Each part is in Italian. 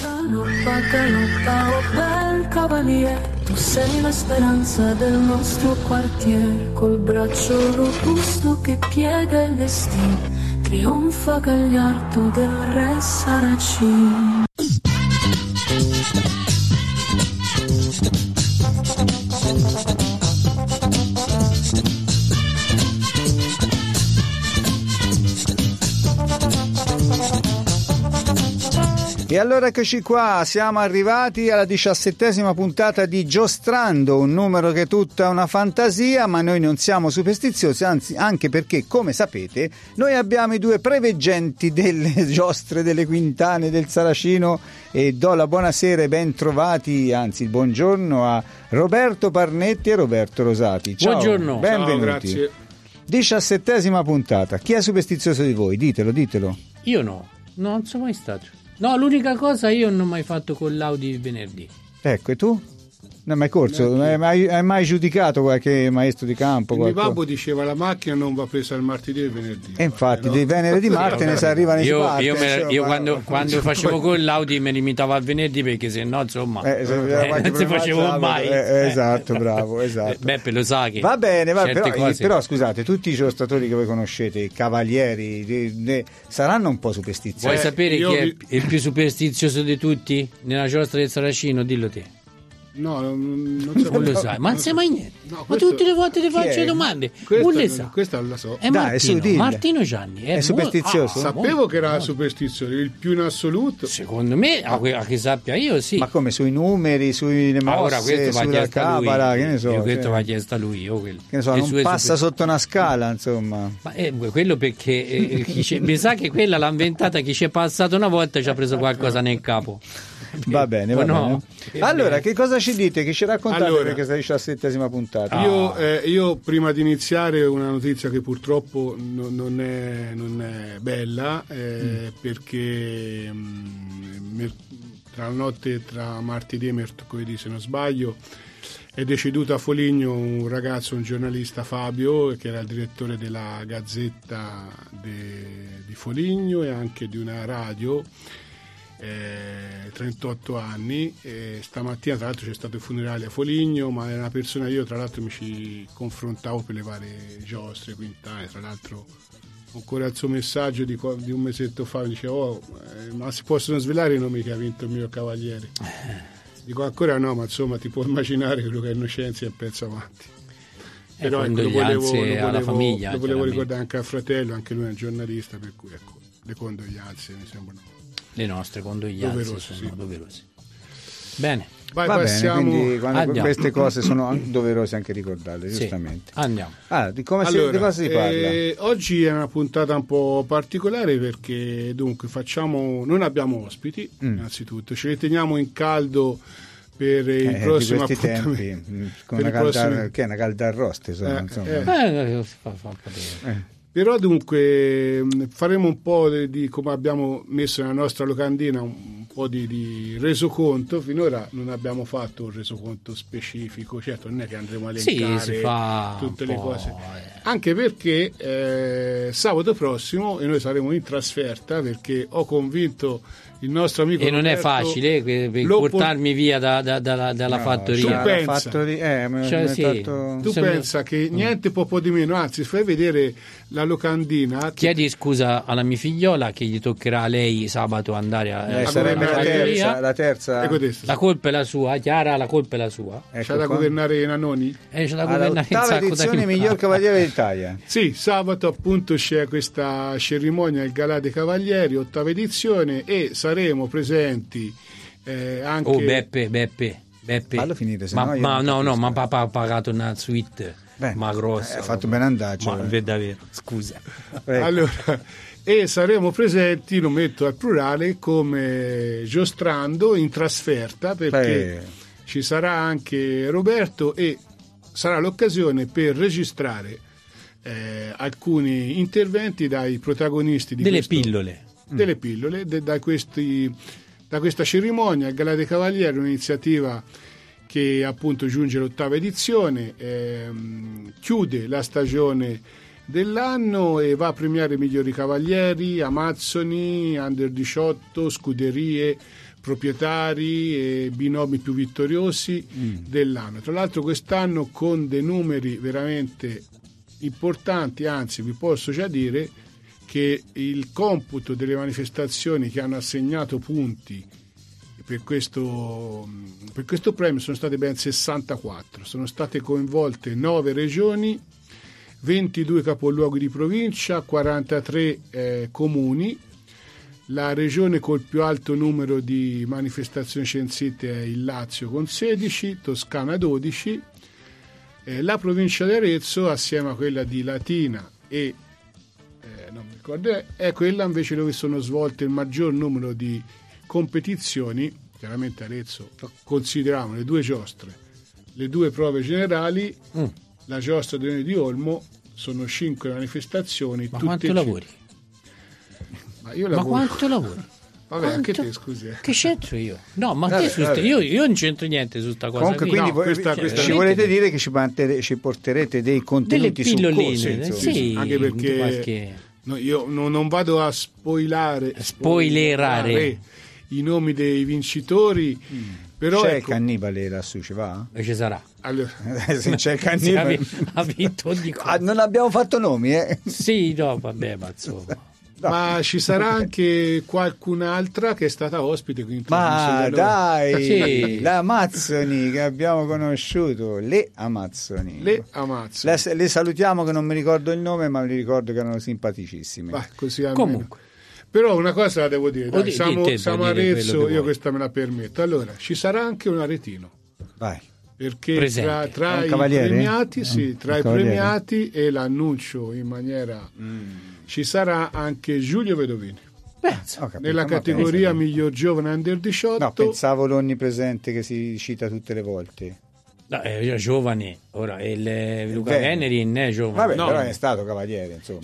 Lontano, bacca lontano, bel cavaliere, tu sei la speranza del nostro quartiere, col braccio robusto che piega il destino, trionfa Gagliardo del re Saracino. E allora eccoci qua, siamo arrivati alla 17ª puntata di Giostrando, un numero che è tutta una fantasia, ma noi non siamo superstiziosi, anzi, anche perché, come sapete, noi abbiamo i due preveggenti delle giostre, delle quintane del Saracino, e do la buonasera e ben trovati, anzi il buongiorno a Roberto Parnetti e Roberto Rosati. Ciao, buongiorno. Benvenuti. Ciao, grazie. 17ª puntata, chi è superstizioso di voi? Ditelo. Io no, non sono mai stato. No, l'unica cosa io non ho mai fatto con l'Audi venerdì. Ecco, e tu? Non hai mai corso? Hai mai giudicato qualche maestro di campo? Mio babbo diceva la macchina non va presa il martedì e il venerdì. E infatti, dei Venere di Marte ne si arriva nei sparti. Io quando facevo con l'Audi mi limitavo al venerdì, perché se no, insomma, non si facevo mai. Esatto, bravo, esatto. Beppe lo sa che va bene, però scusate, tutti i giostratori che voi conoscete, i cavalieri, saranno un po' superstiziosi. Vuoi sapere chi è il più superstizioso di tutti nella giostra del Saracino? Dillo te. No, non lo sai, ma non sai mai niente. No, ma tutte le volte ti faccio domande. Questa la so. È Martino Gianni. È superstizioso? Sapevo che era superstizioso, il più in assoluto. Secondo me, a che sappia io, sì. Ma come, sui numeri, sulle mosse, sulla cabala, che ne so. Questo va chiesto a lui. Che ne so, non passa sotto una scala, insomma. Ma quello perché mi sa che quella l'ha inventata chi ci è passato una volta e ci ha preso qualcosa nel capo. Va bene. Allora, che cosa ci dite? Che ci raccontate per questa 17ª puntata? Io prima di iniziare una notizia che purtroppo non è bella, perché tra la notte tra martedì e mercoledì, se non sbaglio, è deceduto a Foligno un ragazzo, un giornalista, Fabio, che era il direttore della Gazzetta di Foligno e anche di una radio. 38 anni, stamattina tra l'altro c'è stato il funerale a Foligno, ma era una persona, io tra l'altro mi ci confrontavo per le varie giostre, quintane, tra l'altro ancora il suo messaggio di un mesetto fa, diceva ma si possono svelare i nomi che ha vinto il mio cavaliere? Dico ancora no, ma insomma ti puoi immaginare quello che è Innocenzi è un pezzo avanti. Però lo volevo ricordare anche al fratello, anche lui è un giornalista, per cui ecco, le condoglianze mi sembrano le nostre condoglianze sono doverose. Bene. Va bene, quindi quando queste cose sono dovevose anche ricordarle, giustamente. Andiamo. Di cosa si parla? Oggi è una puntata un po' particolare perché dunque non abbiamo ospiti, innanzitutto, ce li teniamo in caldo per il prossimo appuntamento. Tempi, con una calda arrosto, insomma. Però dunque faremo un po' di come abbiamo messo nella nostra locandina un po' di resoconto. Finora non abbiamo fatto un resoconto specifico, certo non è che andremo a elencare tutte le cose, anche perché sabato prossimo e noi saremo in trasferta, perché ho convinto il nostro amico non Roberto, è facile portarmi via dalla fattoria. Tu pensa che niente po' di meno, anzi fai vedere la locandina. Chiedi scusa alla mia figliola che gli toccherà a lei sabato andare a sarebbe la terza. La colpa è la sua, Chiara, la colpa è la sua. C'è da governare i Nannoni? C'è da governare l'ottava edizione miglior cavaliere d'Italia. Sì, sabato appunto c'è questa cerimonia, il Galà dei Cavalieri, ottava edizione, e saremo presenti anche Beppe. Fallo finire, ma papà ha pagato una suite ma grossa. Ha fatto bene andarci. Ma davvero, scusa. Allora, e saremo presenti, lo metto al plurale, come Giostrando in trasferta, perché ci sarà anche Roberto e sarà l'occasione per registrare alcuni interventi dai protagonisti di delle pillole da questa cerimonia. Il Galà dei Cavalieri è un'iniziativa che appunto giunge all'ottava edizione, chiude la stagione dell'anno e va a premiare i migliori cavalieri, amazzoni, under 18, scuderie, proprietari e binomi più vittoriosi dell'anno. Tra l'altro quest'anno con dei numeri veramente importanti, anzi vi posso già dire che il computo delle manifestazioni che hanno assegnato punti per questo premio sono state ben 64, sono state coinvolte 9 regioni, 22 capoluoghi di provincia, 43 comuni. La regione col più alto numero di manifestazioni censite è il Lazio con 16, Toscana 12, la provincia di Arezzo assieme a quella di Latina e non mi ricordo, è quella invece dove sono svolte il maggior numero di competizioni. Chiaramente Arezzo consideriamo le 2 giostre, le 2 prove generali, la giostra di Olmo, sono 5 manifestazioni. Ma quanto lavori? Ma quanto lavori? Vabbè, anche te, scusi. Che c'entro io? No, ma io non c'entro niente su sta cosa. Comunque, quindi ci volete dire che ci porterete dei contenuti su corsi, sì, anche perché io non vado a spoilerare i nomi dei vincitori, però c'è il cannibale lassù, ci va? E ci sarà. Allora, se c'è il cannibale ha vinto di cosa. Non abbiamo fatto nomi, Sì, no, vabbè, ma insomma. Ma ci sarà anche qualcun'altra che è stata ospite qui in ma dai, sì. la Amazzoni che abbiamo conosciuto, le Amazzoni. Le salutiamo, che non mi ricordo il nome, ma mi ricordo che erano simpaticissime. Così comunque. Però una cosa la devo dire, dai, siamo a Arezzo, io questa me la permetto. Allora, ci sarà anche un aretino. Vai. Perché tra i premiati, tra i premiati, e l'annuncio in maniera ci sarà anche Giulio Vedovini nella categoria miglior giovane under 18. No, pensavo l'onnipresente che si cita tutte le volte. No, è giovane, ora Luca Veneri non è giovane. Vabbè, però è stato cavaliere, insomma.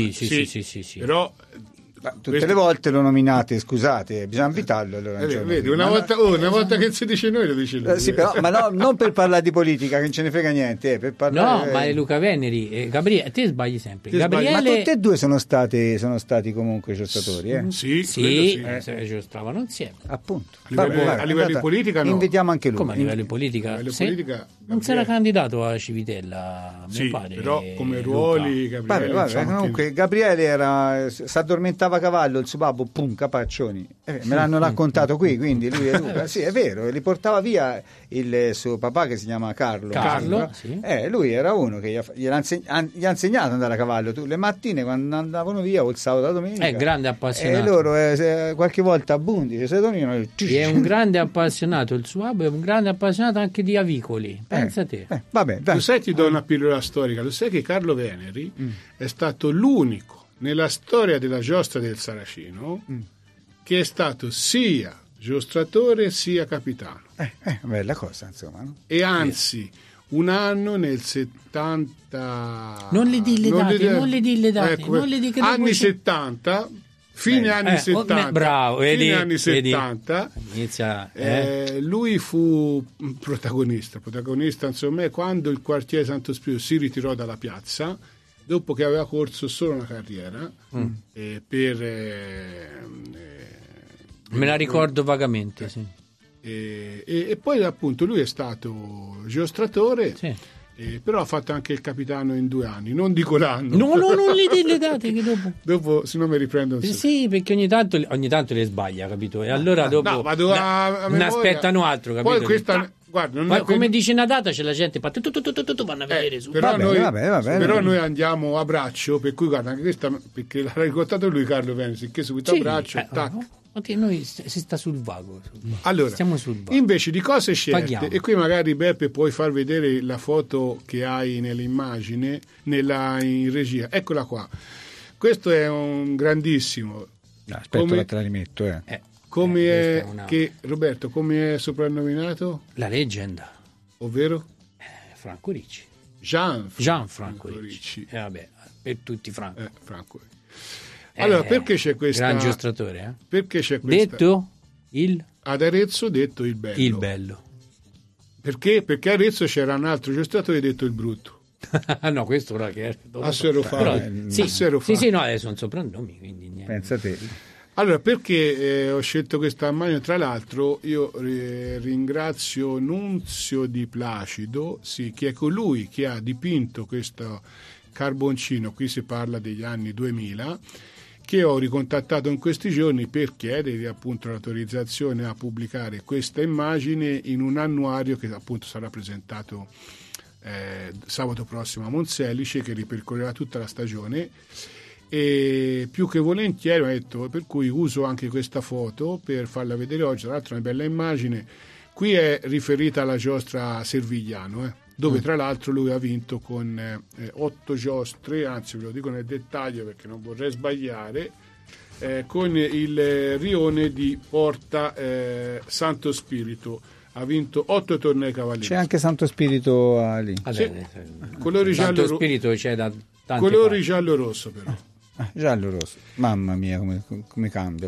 Sì. Però tutte le volte lo nominate, scusate, bisogna invitarlo. Allora, vedi, una volta che si dice noi lo dice lui. Sì, però, ma no, non per parlare di politica, che non ce ne frega niente, per parlare. No, ma è Luca Veneri, Gabriele, te sbagli sempre. Gabriele... Ma tutte e due sono stati comunque giostratori, Sì, giostravano insieme. Appunto. A livello di politica no. Invitiamo anche lui. Come a livello di politica? Non si era candidato a Civitella, mi pare. Però come ruoli Gabriele... Comunque Gabriele si addormentava a cavallo, il suo babbo, capaccioni. Me l'hanno raccontato qui, quindi lui e Luca. Sì, è vero, li portava via il suo papà che si chiama Carlo. Sì. Lui era uno che gli ha insegnato ad andare a cavallo. Le mattine quando andavano via o il sabato la domenica. È grande appassionato. E loro qualche volta a Bundi se dormivano. È un grande appassionato, il suo babbo è un grande appassionato anche di avicoli. Pensa te. Vabbè, dai. Lo sai, ti do una pillola storica. Lo sai che Carlo Veneri è stato l'unico nella storia della giostra del Saracino che è stato sia giostratore sia capitano. Bella cosa, insomma. No? E anzi, un anno nel 70... Non le di le date. Anni 70... Fine anni 70, bravo, fine anni 70 inizia, lui fu protagonista insomma, quando il quartiere Santo Spirito si ritirò dalla piazza dopo che aveva corso solo una carriera me la ricordo vagamente, sì. E poi appunto lui è stato giostratore, sì. Però ha fatto anche il capitano in 2 anni, non dico l'anno. No, non le date che dopo se no mi riprendo. Sì, perché ogni tanto le sbaglia, capito? E allora dopo ne aspettano altro, capito? Poi questa, guarda, non come dice una data c'è la gente tu vanno a vedere su. Però noi andiamo a braccio, per cui guarda anche questa, perché l'ha raccontato lui Carlo Venesi, che subito a braccio, tac. Noi si sta sul vago. Allora, stiamo sul vago. Invece di cose certe, Paghiamo. E qui magari Beppe puoi far vedere la foto che hai nell'immagine, in regia. Eccola qua. Questo è un grandissimo. Aspetta, te la rimetto. Roberto, come è soprannominato? La leggenda. Ovvero? Franco Ricci. Gian Franco Ricci. Vabbè, per tutti Franco. Franco Ricci. Allora, perché c'è questa... Gran giostratore, Perché c'è questa... Detto ad Arezzo detto il bello. Il bello. Perché? Perché a Arezzo c'era un altro giostratore detto il brutto. No, questo ora che è... Asserofano. Sì, no, sono soprannomi, quindi niente. Pensa te. Allora, perché ho scelto questa immagine? Tra l'altro io ringrazio Nunzio Di Placido, sì, che è colui che ha dipinto questo carboncino, qui si parla degli anni 2000, che ho ricontattato in questi giorni per chiedergli appunto l'autorizzazione a pubblicare questa immagine in un annuario che appunto sarà presentato sabato prossimo a Monselice, che ripercorrerà tutta la stagione. E più che volentieri ho detto, per cui uso anche questa foto per farla vedere oggi. Tra l'altro è una bella immagine, qui è riferita alla giostra Servigliano, dove tra l'altro lui ha vinto con 8 giostre, anzi ve lo dico nel dettaglio perché non vorrei sbagliare, con il rione di Porta Santo Spirito. Ha vinto 8 tornei cavalieri. C'è anche Santo Spirito lì. Sì. Colori Santo giallo, Spirito c'è da tante colori giallo-rosso però. Giallo-rosso, mamma mia come cambia.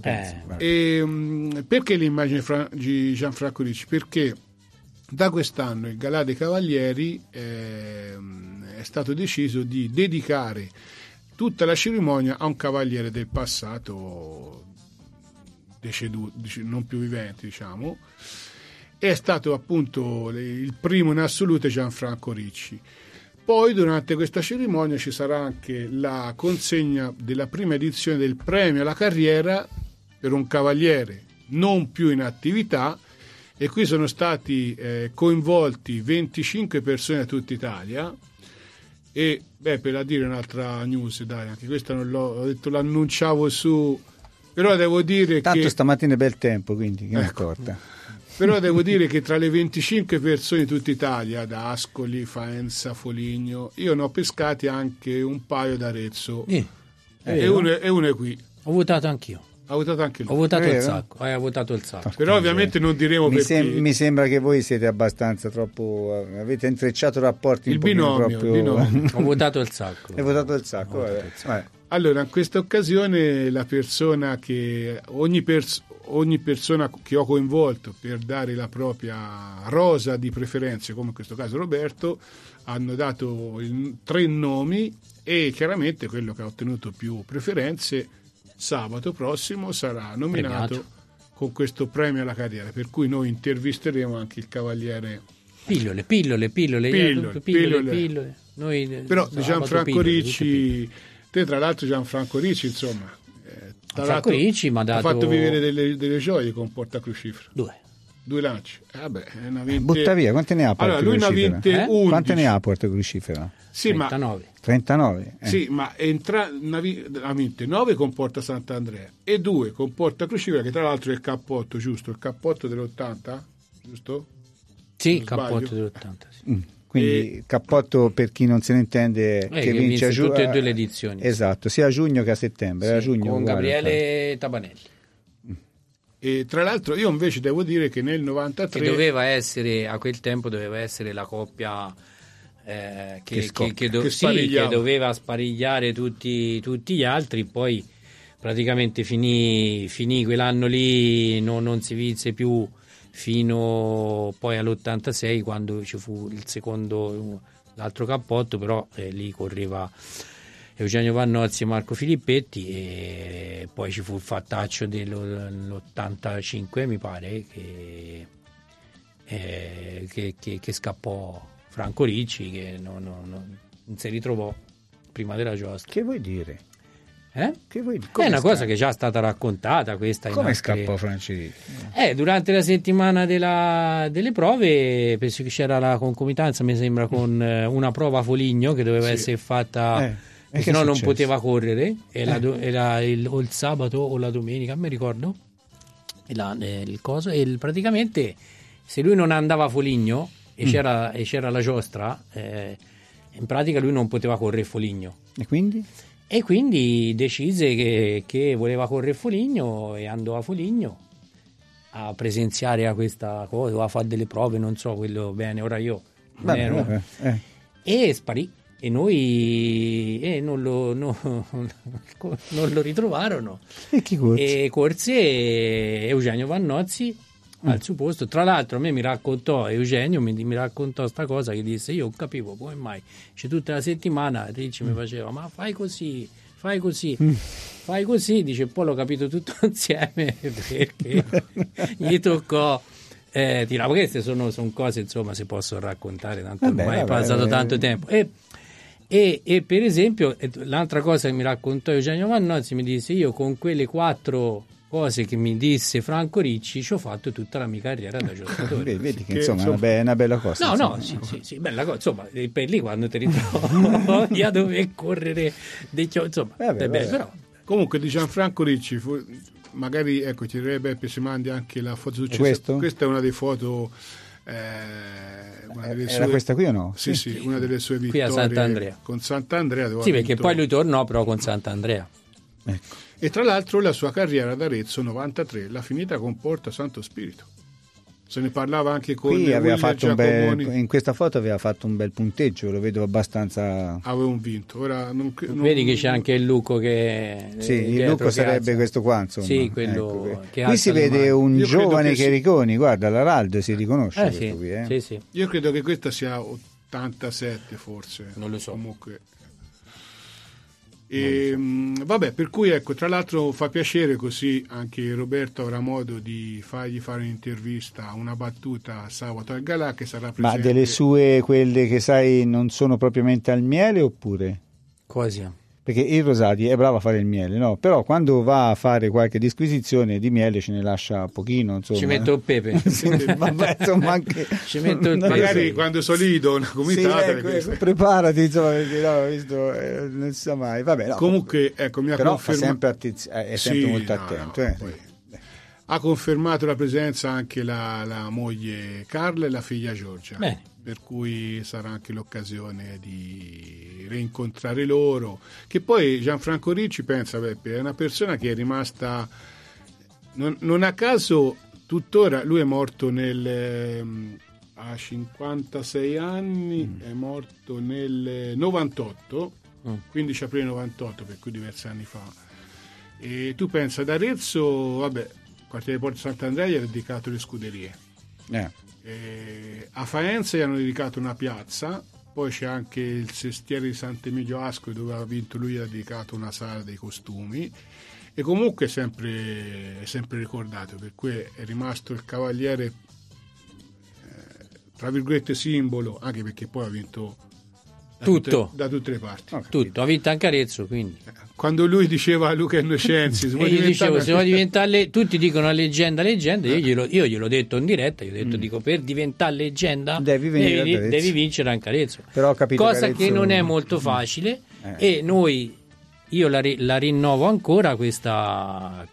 Perché l'immagine di Gianfranco Ricci? Perché da quest'anno il Galà dei Cavalieri è stato deciso di dedicare tutta la cerimonia a un cavaliere del passato deceduto, non più vivente, diciamo. È stato appunto il primo in assoluto Gianfranco Ricci. Poi durante questa cerimonia ci sarà anche la consegna della prima edizione del premio alla carriera per un cavaliere non più in attività, e qui sono stati coinvolti 25 persone da tutta Italia. E per dire un'altra news, dai, anche questa non l'ho detto, l'annunciavo su, però devo dire tanto che stamattina è bel tempo, quindi che mi importa. Però devo dire che tra le 25 persone di tutta Italia, da Ascoli, Faenza, Foligno, io ne ho pescati anche un paio da Arezzo, e uno è qui. Ho votato anch'io. Ha votato anche lui. Ho votato il sacco. Ha votato il sacco. Però ovviamente non diremo perché. Mi sembra che voi siete abbastanza troppo. Avete intrecciato rapporti il binomio. Ho votato il sacco. Hai votato il sacco. Vabbè. Allora, in questa occasione la persona che ogni persona che ho coinvolto per dare la propria rosa di preferenze, come in questo caso Roberto, hanno dato 3 nomi, e chiaramente quello che ha ottenuto più preferenze sabato prossimo sarà nominato con questo premio alla carriera, per cui noi intervisteremo anche il cavaliere. Pillole. Noi, però Gianfranco Ricci, te tra l'altro Gianfranco Ricci, insomma, Franco Ricci mi ha dato... fatto vivere delle gioie con Porta Crucifero. 2 lanci. Butta via, quante ne ha Porta Allora, lui ne ha vinte 11. Quante ne ha Porta Crucifera? Sì, 39. 39? Sì, ma ha vinte 9 con Porta Sant'Andrea e 2 con Porta Crucifera, che tra l'altro è il cappotto, giusto? Il cappotto dell'80, giusto? Sì, il cappotto dell'80, sì. Quindi cappotto, per chi non se ne intende, che vince a giugno, tutte e 2 le edizioni. Esatto, sia a giugno che a settembre. Sì, a giugno con Gabriele Tabanelli. E tra l'altro io invece devo dire che nel 93 che doveva essere, a quel tempo doveva essere la coppia che doveva sparigliare tutti gli altri, poi praticamente finì quell'anno lì, non si vinse più fino poi all'86, quando ci fu l'altro cappotto, però lì correva Eugenio Vannozzi e Marco Filippetti, e poi ci fu il fattaccio dell'85 mi pare che scappò Franco Ricci, che non si ritrovò prima della giostra. Che vuoi dire? Che vuoi dire? È una cosa che è già stata raccontata questa. Come scappò Franco Ricci? Durante la settimana delle prove, penso che c'era la concomitanza, mi sembra, con una prova a Foligno che doveva essere fatta, se no non poteva correre, era il sabato o la domenica, non mi ricordo, praticamente se lui non andava a Foligno e c'era la giostra, in pratica lui non poteva correre Foligno. E quindi decise che voleva correre Foligno, e andò a Foligno a presenziare a questa cosa, o a fare delle prove, non so quello bene, ora io e sparì, e noi non lo ritrovarono, e chi corse? E corse Eugenio Vannozzi al suo posto. Tra l'altro a me mi raccontò Eugenio, mi raccontò sta cosa, che disse: io non capivo come mai tutta la settimana Ricci mi faceva: ma fai così, fai così, dice, poi l'ho capito tutto insieme perché gli toccò tirare. Queste sono cose, insomma, si possono raccontare, tanto ormai è passato tanto tempo. E per esempio, l'altra cosa che mi raccontò Eugenio Vannozzi, mi disse: io con quelle 4 cose che mi disse Franco Ricci ci ho fatto tutta la mia carriera da giocatore. Vedi che insomma è una bella cosa. No, sì, bella cosa. Insomma, per lì quando ti ritrovi a dover correre insomma, però. Comunque di Gianfranco Ricci, magari ecco, ti direbbe Beppe se mandi anche la foto successiva. Questa è una delle foto. Era questa qui o no? Sì, una delle sue vittorie qui a Sant'Andrea. Con Sant'Andrea. Sì, perché poi lui tornò però con Sant'Andrea. Ecco. E tra l'altro la sua carriera ad Arezzo 93 l'ha finita con Porta Santo Spirito. Se ne parlava anche con qui aveva fatto in questa foto aveva fatto un bel punteggio, lo vedo abbastanza. Aveva vinto. Ora vedi che c'è anche il Lucco che il Lucco sarebbe questo qua, insomma. Sì, quello ecco. che qui si vede un giovane Chericoni, guarda, l'Araldo si riconosce sì, qui, sì. Io credo che questa sia 87 forse. Non lo so. Comunque vabbè, per cui ecco, tra l'altro fa piacere, così anche Roberto avrà modo di fargli fare un'intervista, una battuta sabato al Galà, che sarà presente. Ma delle sue, quelle che sai non sono propriamente al miele oppure? Quasi. Perché il Rosati è bravo a fare il miele, no? Però quando va a fare qualche disquisizione di miele ce ne lascia pochino, insomma. Ci metto il pepe. Vabbè, insomma, anche ci metto il pepe. Magari quando solido una gomitata. Ecco, preparati, insomma, perché no, visto, non si sa mai. Vabbè, no, comunque, ecco, mi ha confermato. È sempre molto attento. Poi, ha confermato la presenza anche la moglie Carla e la figlia Giorgia. Bene. Per cui sarà anche l'occasione di rincontrare loro, che poi Gianfranco Ricci, pensa Beppe, è una persona che è rimasta non a caso tuttora. Lui è morto a 56 anni, è morto nel 98, 15 aprile 98, per cui diversi anni fa. E tu pensa, ad Arezzo, vabbè, quartiere Porta Sant'Andrea gli ha dedicato le scuderie. A Faenza gli hanno dedicato una piazza, poi c'è anche il Sestiere di Sant'Emilio Ascoli dove ha vinto lui, gli ha dedicato una sala dei costumi, e comunque è sempre ricordato, per cui è rimasto il cavaliere tra virgolette simbolo, anche perché poi ha vinto da tutte le parti. Tutto, ha vinto anche Arezzo, quindi. Quando lui diceva a Luca Innocenzi, se vuoi diventare tutti dicono leggenda, io gliel'ho detto in diretta, dico, per diventare leggenda devi vincere anche Arezzo. Però cosa che non è molto facile, e io la rinnovo ancora questa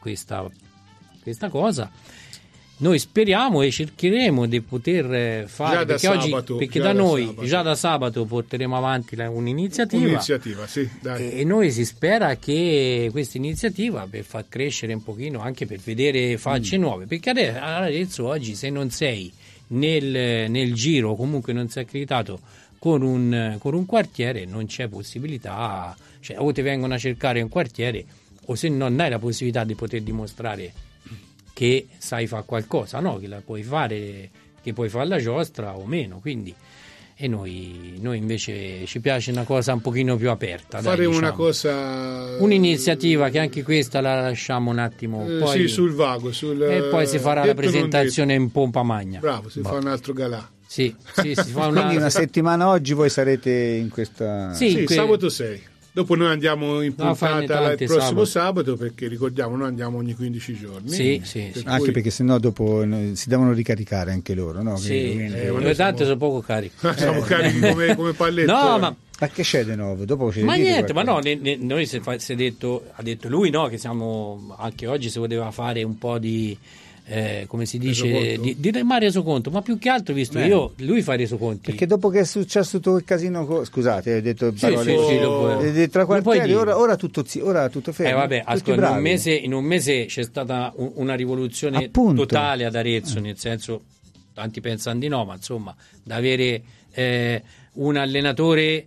cosa. Noi speriamo e cercheremo di poter fare, perché da noi già da sabato porteremo avanti un'iniziativa, sì, dai. E noi si spera che questa iniziativa, per far crescere un pochino, anche per vedere facce nuove, perché adesso oggi, se non sei nel giro, comunque non sei accreditato con un quartiere, non c'è possibilità, cioè o ti vengono a cercare un quartiere, o se non hai la possibilità di poter dimostrare che sai fare qualcosa, no? Che la puoi fare, che puoi fare la giostra o meno, quindi. E noi invece ci piace una cosa un pochino più aperta. Faremo una cosa, un'iniziativa che anche questa la lasciamo un attimo poi, sì, sul vago, e poi si farà la presentazione in pompa magna. Bravo, si fa un altro galà. Sì, si fa quindi una settimana oggi voi sarete in questa. Sì, sabato 6. Dopo noi andiamo in puntata il prossimo sabato, perché ricordiamo, noi andiamo ogni 15 giorni. Sì. Anche perché sennò dopo si devono ricaricare anche loro, no? Tanto sono poco carichi. Siamo carichi come pallette. No, ma che c'è di nuovo? Dopo ma niente, ma no, noi ha detto lui, no, che siamo anche oggi, si poteva fare un po' di come si dice, di resoconto, ma più che altro, visto lui fa i resoconti, perché dopo che è successo tutto il casino, scusate, ho detto parole tra quartieri, ora tutto fermo. Vabbè, ascolta, in un mese c'è stata una rivoluzione totale ad Arezzo, nel senso, tanti pensano di no, ma insomma, da avere un allenatore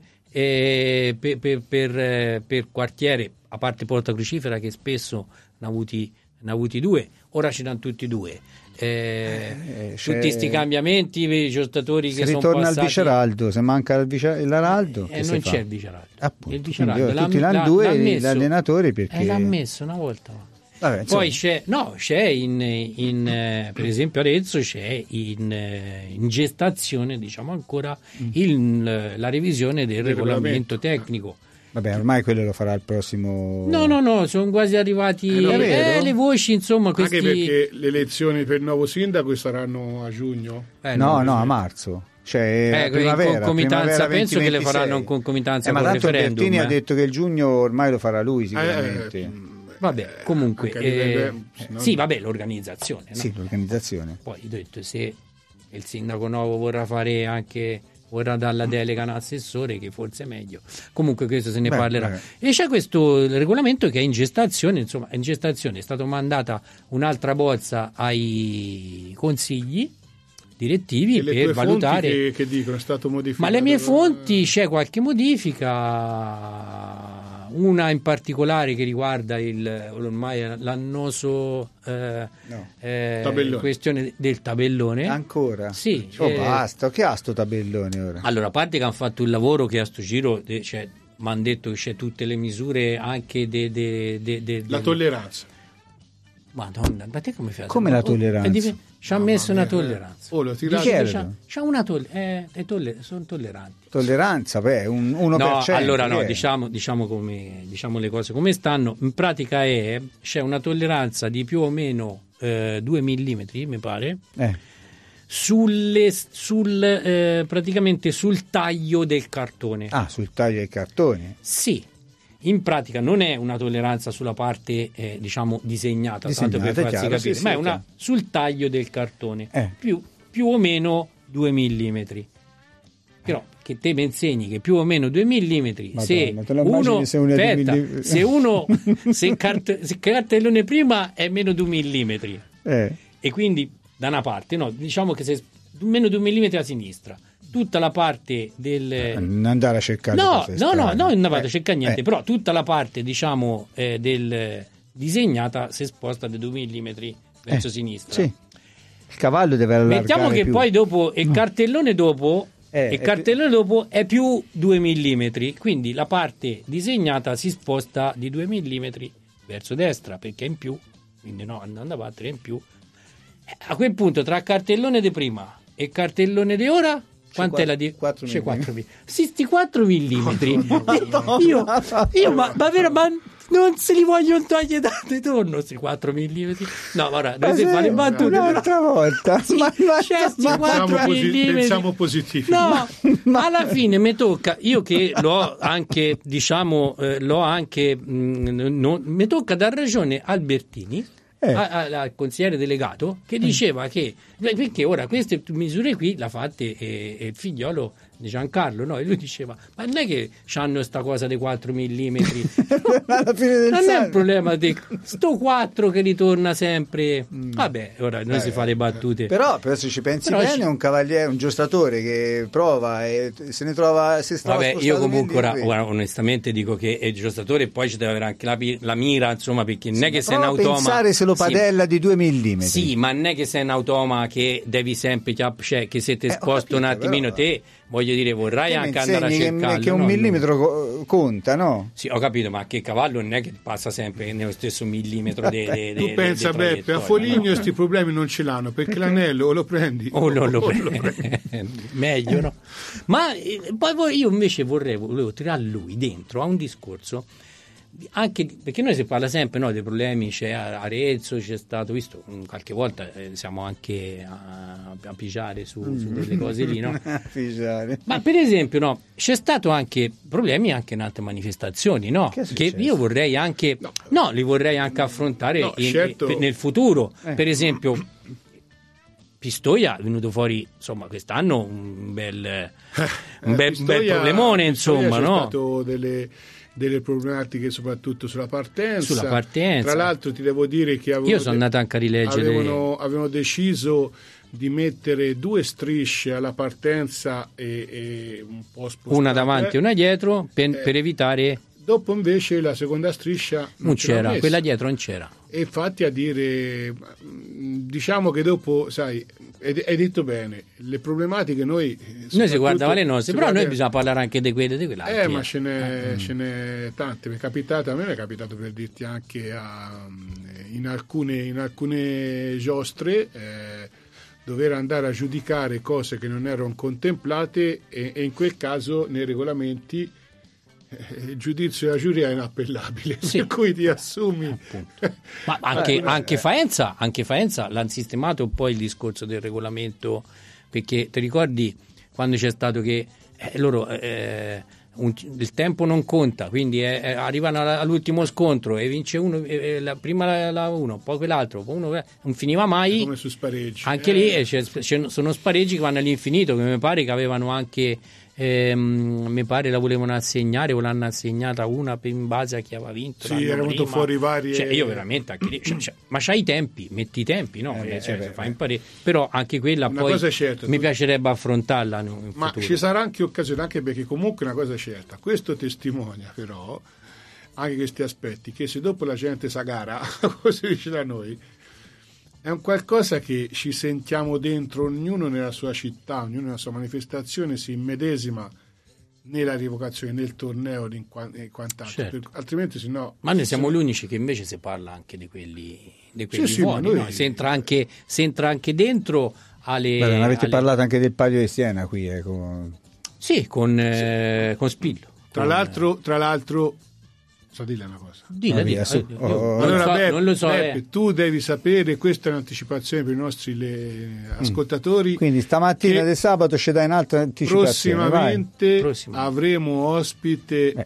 per quartiere, a parte Porta Crucifera, che spesso ne ha avuti 2, ora ce n'hanno tutti 2, tutti questi cambiamenti, i giocatori che sono passati. Ritorna al viceraldo, se manca l'araldo non c'è il viceraldo. Appunto, il viceraldo tutti l'hanno due gli allenatori perché l'ha messo una volta. Vabbè, poi c'è per esempio Arezzo c'è in gestazione, diciamo ancora la revisione del regolamento tecnico. Vabbè, ormai quello lo farà il prossimo. No, sono quasi arrivati le voci, insomma. Anche perché le elezioni per il nuovo sindaco saranno a giugno? No, a marzo. Cioè primavera, in concomitanza, penso 20, che le faranno in concomitanza con il referendum. Bertini ha detto che il giugno ormai lo farà lui sicuramente. Vabbè, comunque sì, vabbè, l'organizzazione, no? Sì, l'organizzazione. Poi ho detto, se il sindaco nuovo vorrà fare anche, vorrà dare la delega all'assessore, che forse è meglio. Comunque questo se ne parlerà. Vabbè. E c'è questo regolamento che è in gestazione, insomma, è stata mandata un'altra bozza ai consigli direttivi per valutare. Che dicono è stato modificato. Ma le mie fonti c'è qualche modifica, una in particolare che riguarda ormai l'annoso questione del tabellone. Ancora? Sì. Basta, che ha sto tabellone ora? Allora, a parte che hanno fatto il lavoro che a sto giro mi hanno detto che c'è tutte le misure anche la tolleranza. Madonna, ma te come fai? Come la tolleranza? Ci ha messo una tolleranza. L'ho tirato. C'ha una sono tolleranti. Tolleranza, beh, un 1%. No, allora no, diciamo le cose come stanno. In pratica c'è una tolleranza di più o meno 2 millimetri, mi pare, praticamente sul taglio del cartone. Ah, sul taglio del cartone? Sì. In pratica non è una tolleranza sulla parte disegnata, tanto per farsi capire, ma è una sul taglio del cartone, più o meno 2 millimetri. Però che te mi insegni che più o meno 2 millimetri, se il cartellone prima è meno 2 millimetri, e quindi da una parte, no, diciamo che se meno 2 millimetri a sinistra, tutta la parte del non andare a cercare non vado a cercare niente, però tutta la parte del disegnata si sposta di 2 millimetri verso sinistra. Sì. Il cavallo deve allargare. Mettiamo che poi dopo il cartellone dopo è più 2 millimetri, quindi la parte disegnata si sposta di 2 millimetri verso destra perché è in più, quindi no, andando avanti è in più. A quel punto tra cartellone di prima e cartellone di ora quant'è la di 4 mm? Sì, sti 4 millimetri. Io ma non se li voglio togliere da torno sti 4 millimetri. No, ora noi si fanno battute un'altra volta. Sì, c'è sti 4 millimetri. Pensiamo positivi. No, ma alla fine mi tocca, io che l'ho anche mi tocca dar ragione Albertini, al consigliere delegato, che diceva che perché ora queste misure qui l'ha fatte il figliolo di Giancarlo, no? E lui diceva, ma non è che hanno sta cosa dei 4 millimetri alla fine del non è un problema di sto 4 che ritorna sempre. Vabbè, ora noi si fa le battute, però se ci pensi bene un cavaliere, un giocatore che prova e se ne trova vabbè, io comunque ora onestamente dico che il giocatore poi ci deve avere anche la mira, insomma, perché non è che sei un automa pensare se lo padella di 2 millimetri. Sì, ma non è che sei un automa che devi sempre che se ti sposti un attimino te, voglio dire, vorrai anche andare a cercarlo, che un millimetro conta, no? Sì, ho capito, ma che cavallo non è che passa sempre nello stesso millimetro tu pensa, Beppe, a Foligno questi problemi non ce l'hanno, perché l'anello o lo prendi o non lo prendi. Meglio, no? Ma poi io invece volevo tirare lui dentro a un discorso, anche perché noi si parla sempre, no, dei problemi, c'è Arezzo, c'è stato, visto qualche volta siamo anche a pigiare su delle cose lì, no? Ma per esempio, no, c'è stato anche problemi anche in altre manifestazioni, no? Che io vorrei anche li vorrei anche affrontare nel futuro. Per esempio Pistoia è venuto fuori, insomma, quest'anno un bel problemone, insomma, no? Stato delle problematiche soprattutto sulla partenza. Tra l'altro ti devo dire che io sono andato anche a rileggere, avevano deciso di mettere 2 strisce alla partenza e un po' spostate, una davanti e una dietro per evitare. Dopo invece la seconda striscia non c'era, quella dietro non c'era. E infatti a dire, diciamo che dopo, sai, hai detto bene, le problematiche noi si guardava le nostre, però noi bisogna parlare anche di quelle di quell'altra. Ma ce n'è tante. A me è capitato per dirti anche in alcune giostre dover andare a giudicare cose che non erano contemplate e in quel caso nei regolamenti il giudizio della giuria è inappellabile, per cui ti assumi. Ma anche Faenza l'hanno sistemato un po' il discorso del regolamento, perché ti ricordi quando c'è stato che loro il tempo non conta, quindi arrivano all'ultimo scontro e vince uno, prima la uno, poi quell'altro, poi uno, non finiva mai. Come su spareggi. Anche lì sono spareggi che vanno all'infinito, che mi pare che avevano anche mi pare la volevano assegnare o l'hanno assegnata una in base a chi aveva vinto. Sì, era venuto fuori varie. Io veramente anche lì, ma c'hai i tempi, metti i tempi, no? Fai imparare. Però anche quella una poi certa, mi piacerebbe affrontarla in ma futuro. Ci sarà anche occasione, anche perché comunque una cosa è certa, questo testimonia però anche questi aspetti, che se dopo la gente sa gara, come si dice da noi, è un qualcosa che ci sentiamo dentro, ognuno nella sua città, ognuno nella sua manifestazione si immedesima nella rievocazione, nel torneo e quant'altro. Certo. Altrimenti sennò. Ma noi siamo gli unici che invece si parla anche di quelli buoni, no? Si entra anche dentro alle. Beh, non avete parlato anche del Palio di Siena qui, Sì, con Spillo. Tra l'altro so dirle una cosa. Allora, non lo so. Beppe, tu devi sapere, questa è un'anticipazione per i nostri ascoltatori. Quindi stamattina del sabato ci dai un'altra anticipazione. Prossimamente avremo ospite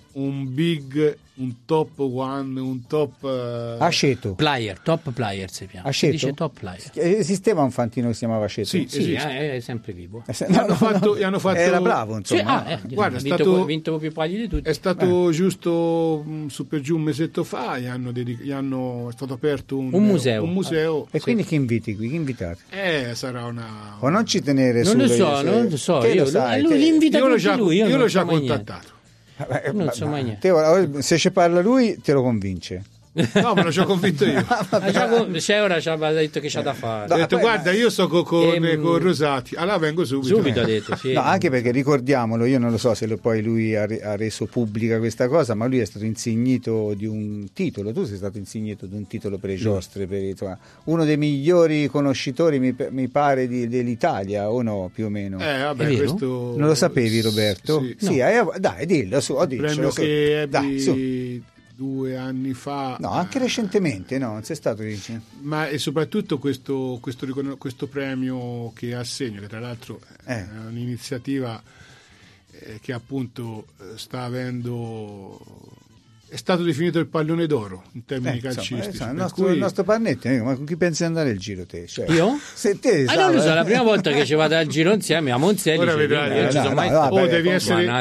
un top one, un top Aceto. Top player si chiama. Aceto? Si dice top player. Esisteva un fantino che si chiamava Aceto? Sì, è sempre vivo. Hanno fatto era bravo, insomma. Guarda, ha vinto più pagli di tutti. È stato giusto su per giù un mesetto fa, è stato aperto un museo. E quindi chi inviti qui? Chi invitate? Sarà una. O non ci tenere non lo so. Lui invita lui. Io l'ho già contattato. Non so mai niente. Se ci parla lui te lo convince. No, me lo ci ho convinto io. Ora ci ha detto che c'ha da fare. Ha detto, guarda, io sto con Rosati, allora vengo subito. Ha detto, sì. No, anche perché ricordiamolo, io non lo so se poi lui ha reso pubblica questa cosa, ma lui è stato insignito di un titolo. Tu sei stato insignito di un titolo per le giostre, uno dei migliori conoscitori, mi pare, dell'Italia, o no, più o meno. Questo non lo sapevi, Roberto? Sì, no. Dai, dillo su. Il premio che ebbi 2 anni fa. No, anche recentemente, no, non sei stato lì. Ma e soprattutto questo premio che assegno, che tra l'altro è un'iniziativa che appunto sta avendo. È stato definito il pallone d'oro in termini calcistici. Il nostro Pannetti, ma con chi pensi di andare il giro te? Io? Se te non lo so, la prima volta che ci vado al giro insieme a Monzelli. Ora vedrai, io ci sono mai stato. Devi essere.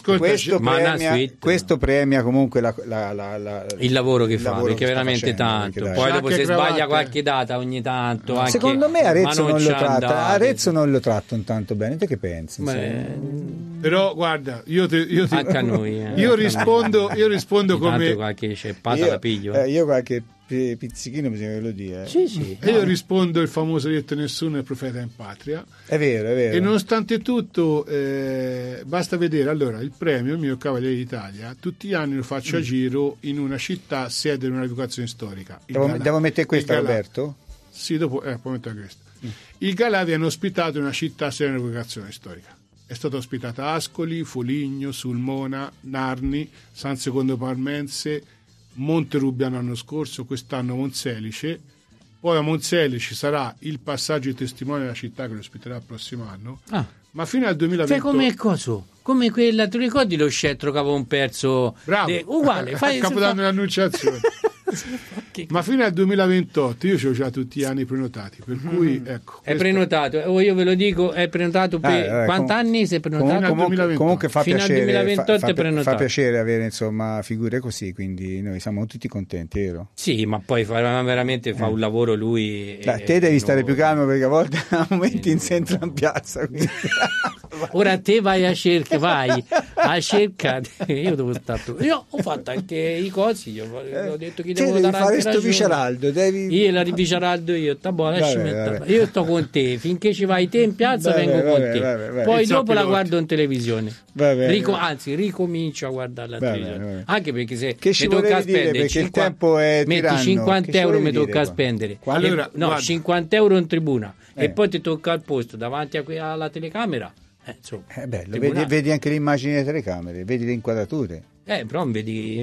Questo premia comunque il lavoro che fa, perché veramente tanto. Poi dopo se sbaglia qualche data ogni tanto. Anche, secondo me Arezzo non lo tratta. Arezzo non lo tratta tanto bene. Te che pensi? Però guarda, io anche a noi. Io rispondo come qualche sceppata la piglio. Io qualche pizzichino bisogna che lo dia. Sì. E io rispondo il famoso detto: nessuno è profeta in patria. È vero. E nonostante tutto basta vedere, allora, il premio, il mio Cavaliere d'Italia, tutti gli anni lo faccio a giro in una città sede di una educazione storica. Devo mettere questa, Roberto? Sì, dopo può mettere questo. Il Galà viene ospitato in una città sede di una educazione storica. È stata ospitata Ascoli, Foligno, Sulmona, Narni, San Secondo Parmense, Monterubiano l'anno scorso, quest'anno Monselice. Poi a Monselice sarà il passaggio di testimone della città che lo ospiterà il prossimo anno. Ma fino al 2020. Come quella, tu ricordi lo scettro che aveva un perso? Bravo, uguale. Capodanno dell'Annunciazione. Ma fino al 2028 io ho già tutti gli anni prenotati, per cui ecco. È prenotato, io ve lo dico, è prenotato per quanti anni si è prenotato? Comunque fa fino piacere, al 2028 è prenotato. Fa piacere avere insomma figure così, quindi noi siamo tutti contenti, vero? Sì, ma poi veramente fa un lavoro lui. Te devi stare più calmo perché a volte a momenti in centro in piazza. Ora te vai a cercare, vai a cercare. Io devo stare. Io ho fatto anche i cosi. Ho detto che devo dare fare anche sto ragione. Viceraldo. Io la Viceraldo io. Io sto con te. Finché ci vai te in piazza, vengo con te. Poi dopo la guardo in televisione. Anzi, ricomincio a guardare la televisione. Anche perché se mi tocca spendere 50 euro mi tocca spendere. Allora, 50 euro in tribuna. E poi ti tocca al posto davanti alla telecamera. È bello, vedi anche le immagini delle telecamere, vedi le inquadrature. Però vedi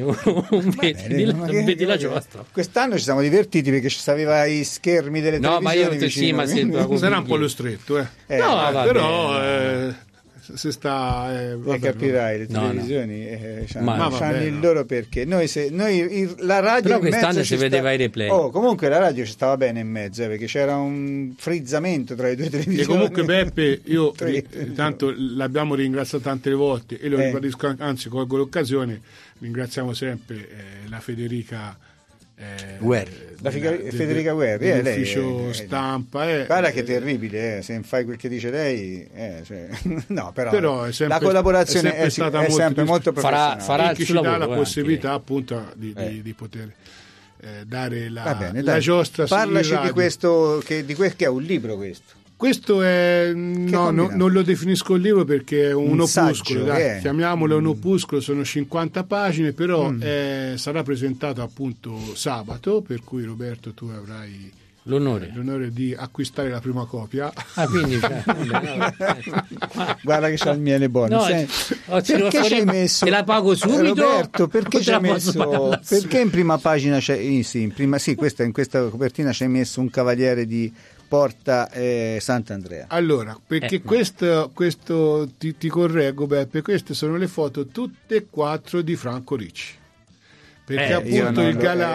la giostra. Quest'anno ci siamo divertiti perché ci aveva i schermi delle televisioni vicino. Sarà un po' lo stretto, però se sta capirai, le televisioni hanno il loro perché. Noi la radio però quest'anno si vedeva i replay. Comunque la radio ci stava bene in mezzo perché c'era un frizzamento tra le due televisioni. E comunque Beppe, io tanto l'abbiamo ringraziato tante volte e lo ribadisco, anzi colgo l'occasione, ringraziamo sempre la Federica Federica Guerri, l'ufficio stampa. Guarda che terribile, se fai quel che dice lei, no, però la collaborazione è sempre molto professionale. Farà che ci dà la possibilità appunto di poter dare la giostra. Parlaci di questo, che è un libro questo. Questo è non lo definisco un libro perché è un opuscolo, chiamiamolo un opuscolo, sono 50 pagine, però sarà presentato appunto sabato, per cui Roberto tu avrai l'onore di acquistare la prima copia. Quindi guarda che c'ha il miele buono. Perché ci hai messo? Te la pago subito, Roberto? Perché ci hai messo? Perché in prima pagina questa in questa copertina ci hai messo un cavaliere di Porta Sant'Andrea? Allora, perché questo ti correggo, Beppe, queste sono le foto tutte e 4 di Franco Ricci. Perché appunto il galà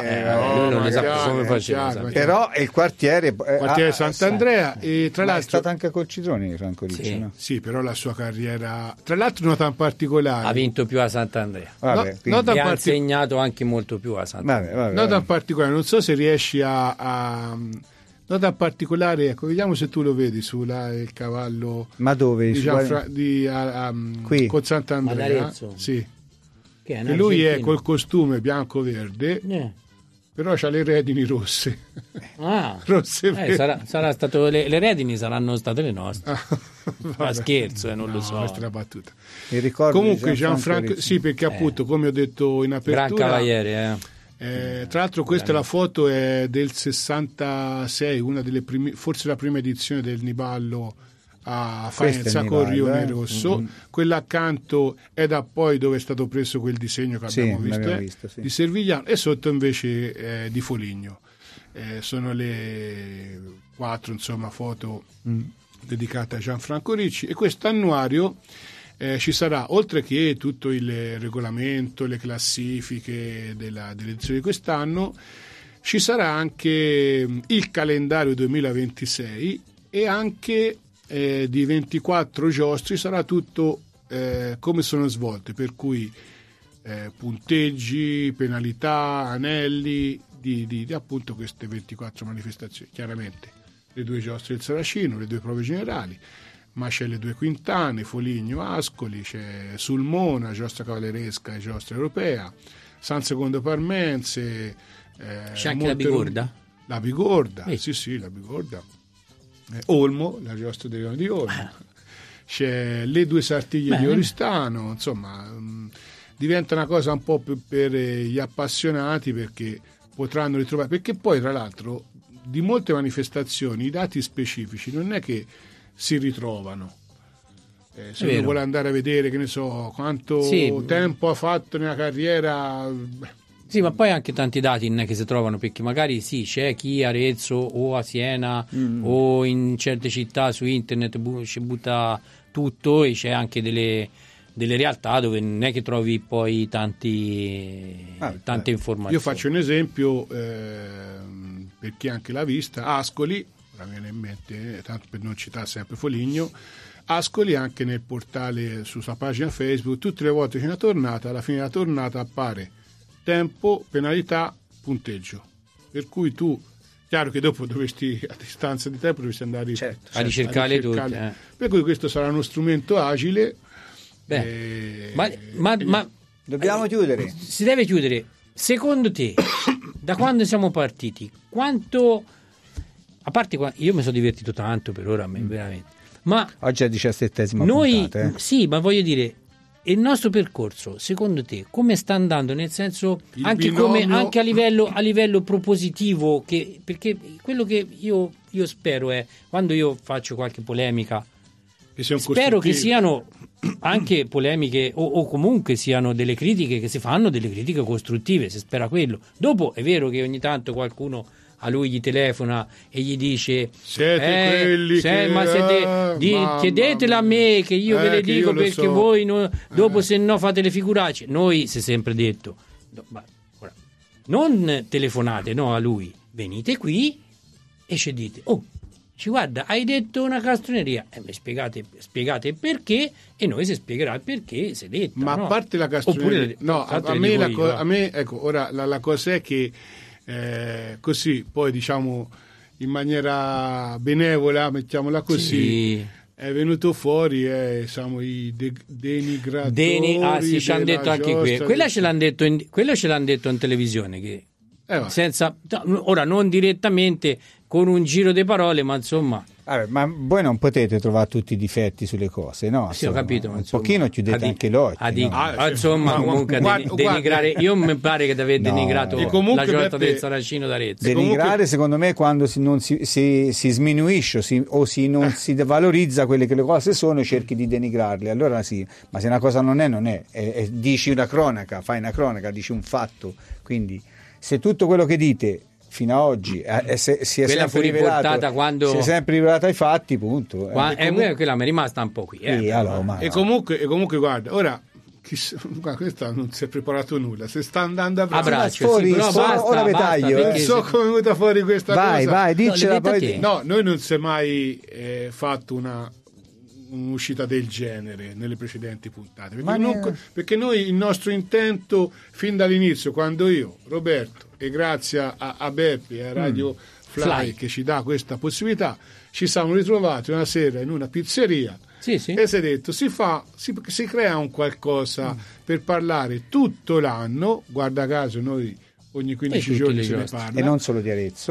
però è il quartiere Sant'Andrea e tra l'altro è stato anche col Citroni Franco Ricci, no? Sì, però la sua carriera, tra l'altro nota in particolare, ha vinto più a Sant'Andrea, e ha insegnato anche molto più a Sant'Andrea. Nota in particolare, non so se riesci a nota in particolare, ecco, vediamo se tu lo vedi il cavallo. Ma dove? Qui con Sant'Andrea, sì. Che lui è col costume bianco-verde, però c'ha le redini rosse. Rosse sarà stato le redini saranno state le nostre. Ma scherzo, non lo so. Questa è la battuta. Mi ricordo comunque Gianfranco, sì, perché appunto come ho detto in apertura, gran cavaliere. Tra l'altro questa la foto è del 66, una delle prime, forse la prima edizione del Niballo a Faenza con Rione Rosso. Quella accanto è da poi dove è stato preso quel disegno che abbiamo visto, di Servigliano, e sotto invece di Foligno. Sono le 4 foto dedicate a Gianfranco Ricci, e questo annuario ci sarà, oltre che tutto il regolamento, le classifiche dell'edizione di quest'anno, ci sarà anche il calendario 2026 e anche di 24 giostri, sarà tutto come sono svolte, per cui punteggi, penalità, anelli di appunto queste 24 manifestazioni. Chiaramente le 2 giostre del Saracino, le 2 prove generali, ma c'è le 2 quintane, Foligno, Ascoli, c'è Sulmona, giostra cavalleresca e giostra europea, San Secondo Parmense, c'è anche la Bigorda? La Bigorda, sì, la Bigorda. Olmo, la giostra del Leone di Olmo, c'è le 2 Sartiglie di Oristano, insomma diventa una cosa un po' per gli appassionati, perché potranno ritrovare, perché poi tra l'altro di molte manifestazioni i dati specifici non è che si ritrovano, se uno vuole andare a vedere, che ne so, quanto tempo ha fatto nella carriera. Sì, ma poi anche tanti dati non è che si trovano, perché magari c'è chi a Arezzo o a Siena o in certe città su internet ci butta tutto, e c'è anche delle realtà dove non è che trovi poi tante informazioni. Io faccio un esempio per chi anche l'ha vista: Ascoli, mi viene in mente, tanto per non citare sempre Foligno, Ascoli anche nel portale, su sua pagina Facebook, tutte le volte c'è una tornata, alla fine della tornata appare tempo, penalità, punteggio, per cui tu, chiaro che dopo dovresti, a distanza di tempo, dovresti andare a ricercarle tutte. Per cui questo sarà uno strumento agile Ma dobbiamo chiudere. Si deve chiudere. Secondo te, da quando siamo partiti, quanto, a parte io mi sono divertito tanto per ora, veramente, ma oggi è 17ª noi puntata, sì, ma voglio dire, il nostro percorso, secondo te, come sta andando? Nel senso, anche a livello propositivo, perché quello che io spero è, quando io faccio qualche polemica, spero che siano anche polemiche o comunque siano delle critiche che si fanno, delle critiche costruttive, si spera quello. Dopo è vero che ogni tanto qualcuno a lui gli telefona e gli dice siete quelli chiedetela a me che io ve le dico, perché so. voi dopo se no fate le figuracce. Noi si è sempre detto non telefonate a lui, venite qui e ci dite ci guarda, hai detto una castroneria, mi spiegate perché, e noi si spiegherà il perché si è detto. Ma a parte la castroneria, a me ecco, ora la cosa è che così poi diciamo in maniera benevola, mettiamola così, è venuto fuori siamo i denigratori. Ci hanno detto anche qui. Quello ce l'hanno detto in televisione che ora non direttamente con un giro di parole, ma insomma. Ma voi non potete trovare tutti i difetti sulle cose, no? Sì, ho capito. Un pochino chiudete anche l'occhio. Insomma, comunque denigrare. Io mi pare che avete denigrato la giornata del Saracino d'Arezzo. Denigrare, secondo me, quando non si sminuisce non si valorizza quelle che le cose sono, cerchi di denigrarle. Allora sì, ma se una cosa non è. Dici una cronaca, fai una cronaca, dici un fatto. Quindi, se tutto quello che dite fino a oggi si è sempre rivelato ai fatti, punto. Quella mi è rimasta un po' qui. E comunque guarda, ora questa non si è preparato nulla, se sta andando a braccio, ora vi taglio. Non so come è venuta fuori questa cosa. Vai, diccela poi. No, noi non si è mai fatto un'uscita del genere nelle precedenti puntate, perché noi il nostro intento fin dall'inizio, quando io, Roberto, e grazie a Beppi e a Radio Fly che ci dà questa possibilità, ci siamo ritrovati una sera in una pizzeria e si è detto si crea un qualcosa per parlare tutto l'anno, guarda caso noi ogni 15 giorni se ne parla, e non solo di Arezzo,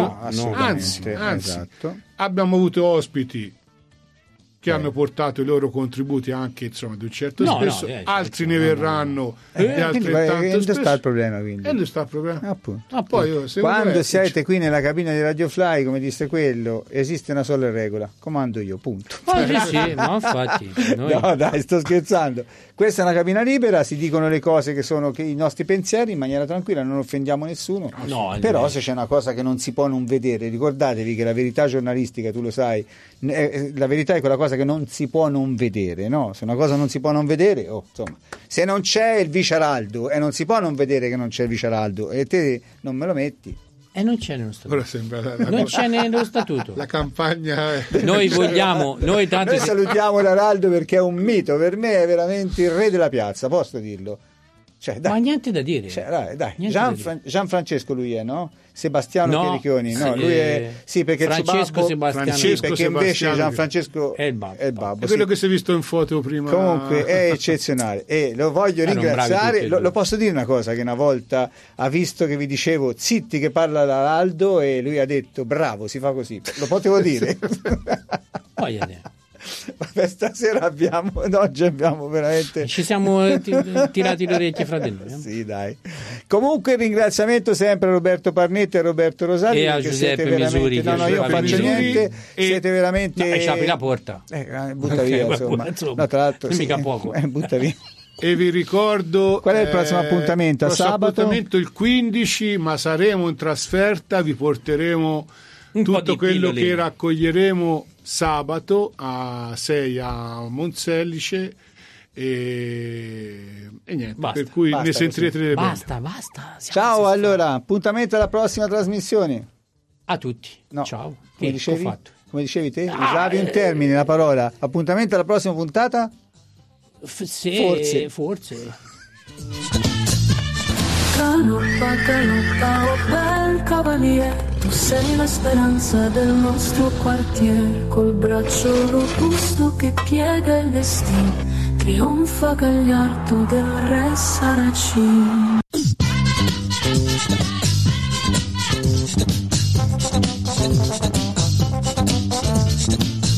anzi esatto. Abbiamo avuto ospiti che hanno portato i loro contributi anche insomma di un certo spesso, altri ne verranno di altrettanto spesso. Sta il problema, quindi. E sta il problema. Appunto. Poi, quando siete qui nella cabina di Radio Fly, come disse quello, esiste una sola regola: comando io, punto. Ma infatti no, dai, sto scherzando. Questa è una cabina libera, si dicono le cose che sono i nostri pensieri in maniera tranquilla, non offendiamo nessuno. Però se c'è una cosa che non si può non vedere, ricordatevi che la verità giornalistica, tu lo sai, la verità è quella cosa che non si può non vedere, no? Se una cosa non si può non vedere, insomma, se non c'è il vice Araldo e non si può non vedere che non c'è il vice Araldo e te non me lo metti. E non c'è nello statuto. Ora sembra non c'è nello statuto. La campagna noi salutiamo l'Araldo perché è un mito, per me è veramente il re della piazza, posso dirlo. Ma niente da dire. Dai. Gianfrancesco lui è, no? Sebastiano Chiericchioni, no? Lui è perché Francesco Sebastiano, perché invece Gianfrancesco è il babbo. È quello che si è visto in foto prima. Comunque è eccezionale e lo voglio ringraziare. Lo posso dire una cosa, che una volta ha visto che vi dicevo zitti che parla l'Araldo e lui ha detto bravo, si fa così. Lo potevo dire. Vabbè, stasera oggi abbiamo veramente ci siamo tirati le orecchie fra di noi. Sì, dai. Comunque il ringraziamento sempre a Roberto Parnetti e a Roberto Rosalli, e a Giuseppe Misuri. Io non faccio niente, siete veramente ci apri la porta, butta via, insomma. No, tra l'altro mica poco, butta via. E vi ricordo qual è il prossimo appuntamento? Sabato? Appuntamento il 15, ma saremo in trasferta, vi porteremo tutto quello che raccoglieremo sabato a 6 a Monsellice e niente, per cui ne sentirete delle belle. Basta. Ciao, allora, appuntamento alla prossima trasmissione. A tutti. Ciao. Come dicevi te? Usavi un termine, la parola. Appuntamento alla prossima puntata? Forse. Bel cavaliere, tu sei la speranza del nostro quartiere, col braccio robusto che piega il destino. trionfa Gagliardo del re Saracino.